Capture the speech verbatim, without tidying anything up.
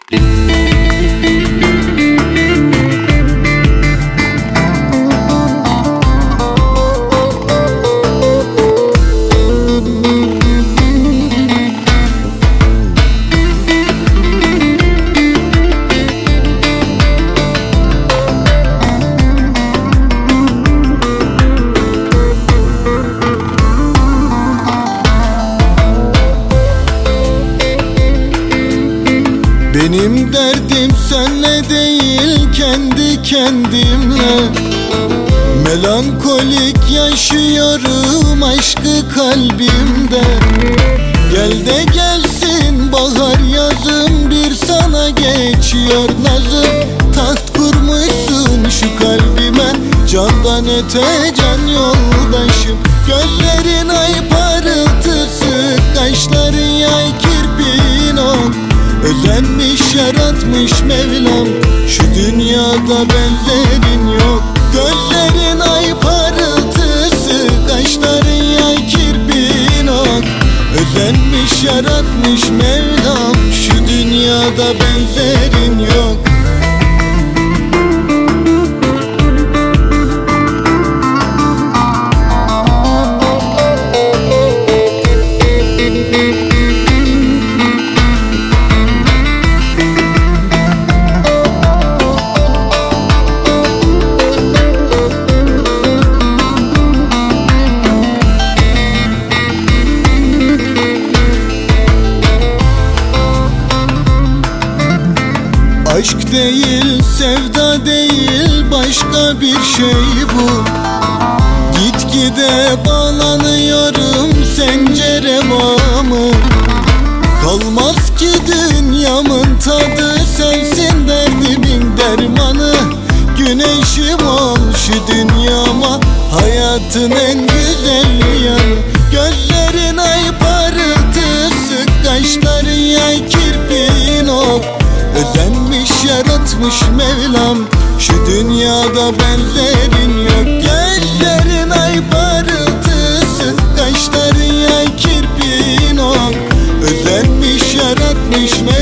Benim derdim senle değil, kendi kendimle. Melankolik yaşıyorum aşkı kalbimde. Gel de gelsin bahar yazım, bir sana geçiyor nazım. Taht kurmuşsun şu kalbime, candan öte can yoldaşım. Gözlerin ay parıltısı, kaşların yay kirpiğin ok. Özenmiş yaratmış Mevlam, şu dünyada benzerin yok. Gözlerin ay parıltısı, kaşların yay kirpiğin ok. Özenmiş yaratmış Mevlam, şu dünyada benzerin yok. Aşk değil, sevda değil, başka bir şey bu. Gitgide bağlanıyorum sence reva mı? Kalmaz ki dünyamın tadı, sensin derdimin dermanı. Güneşim ol şu dünyama, hayatın en güzel yanı. Gözlerin ay parıltısı, kaşların yay kirpiğin ok. Özenmiş yaratmış Mevlam, şu dünyada benzerin yok. Gözlerin ay parıltısı, kaşların yay kirpiğin ok. Özenmiş yaratmış Mevlam.